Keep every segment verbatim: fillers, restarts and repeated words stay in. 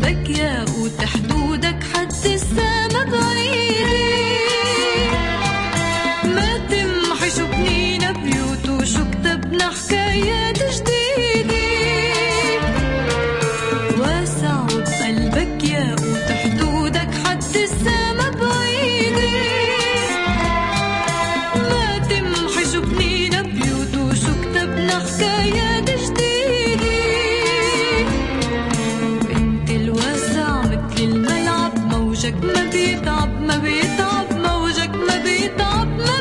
قلبك ياقوت حدودك حد السما بعيدة، ما تمحي شو بنينا بيوت وشو كتبنا حكايات جديدة. واسع بقلبك ياقوت حدودك حد السما بعيدة، ما تمحي شو بنينا بيوت وشو كتبنا حكايات جديدة. موجك ما بيتعب ما بيتعب موجك ما بيتعب ما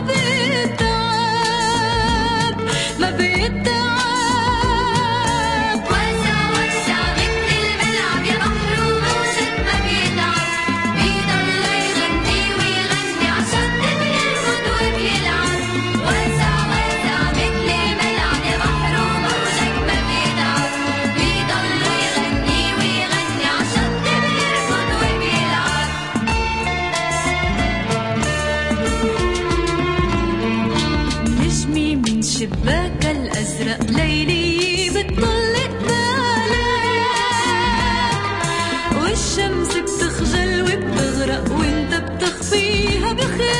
بيتعب ما بيتعب. واسع واسع مثل الملعب يا بحر وموجك ما بيتعب، بيضل يغني ويغني عالشط بيركض وبيلعب. واسع واسع مثل الملعب يا بحر وموجك ما بيتعب، بيضل يغني ويغني عالشط بيركض وبيلعب. نجمي من شباك الأزرق ليلي بتطل قبالك، والشمس بتخجل وبتغرق وانت بتخفيها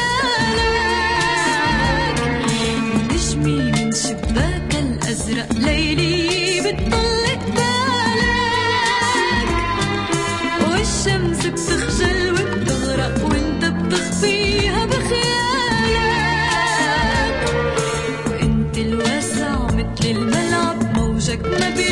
بخيالك. نجمي من شباك الأزرق ليلي بتطل قبالك، والشمس بتخجل وبتغرق وانت بتخفيها بخيالك. وانت الواسع مثل الملعب موجك ما بي